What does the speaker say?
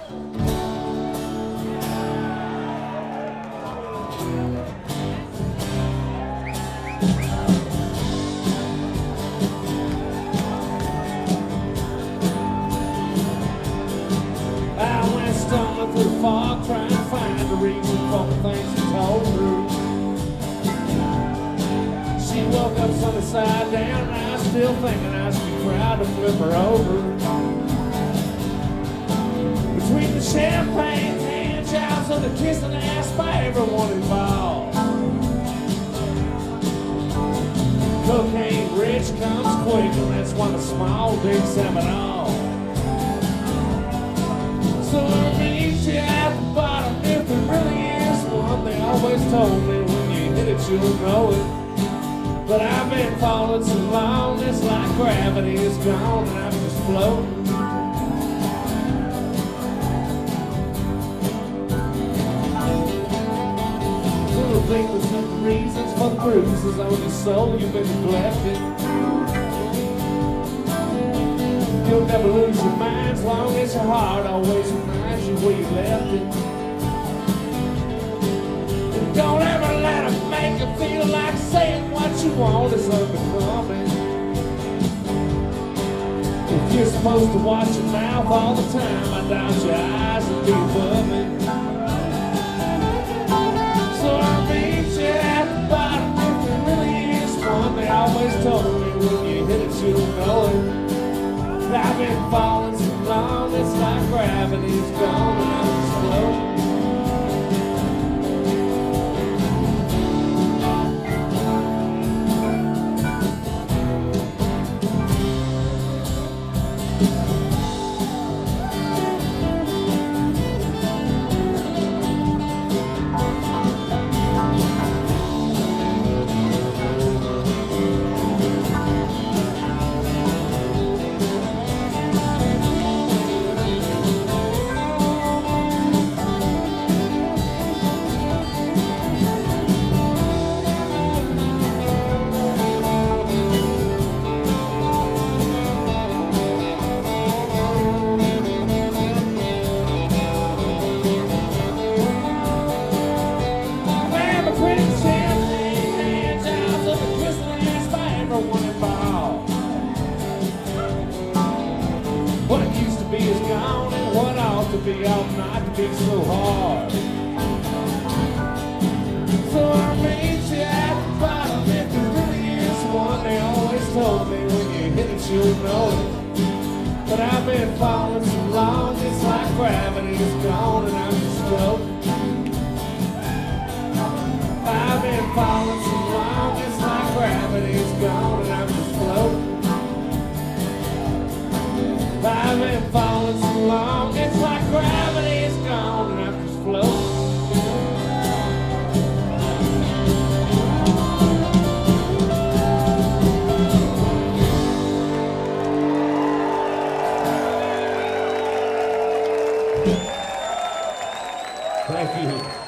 I went stumbling through the fog, trying to find the reason for the things he told her. She woke up Sunday side down, and I was still thinking I should be proud to flip her over. Between the champagne, hand jobs, and the kissing ass by everyone involved. Cocaine rich comes quick, and that's why the small dicks have it all. So I'll meet you at the bottom if there really is one. They always told me when you hit it, you'll know it. But I've been falling so long, it's like gravity is gone and I'm just floating. Little think there's some reasons for the bruises on your soul you've been neglected. You'll never lose your mind as long as your heart always reminds you where you left it. And don't ever let them make you feel like saying what you want is unbecoming. If you're supposed to watch your mouth all the time, I doubt your eyes will be above me. So I'll meet you at the bottom if there really is one. They always told me when you hit it, you'll know it. I've been falling so long, it's like gravity's gone and I'm just floating. What used to be is gone, and what ought to be ought not to be so hard. So I'll meet you at the bottom if there really is one. They always told me when you hit it, you'll know it. But I've been falling so long, it's like gravity's gone, and I'm just floating. I've been falling so long, it's like gravity's gone, and I'm just floating. I've been falling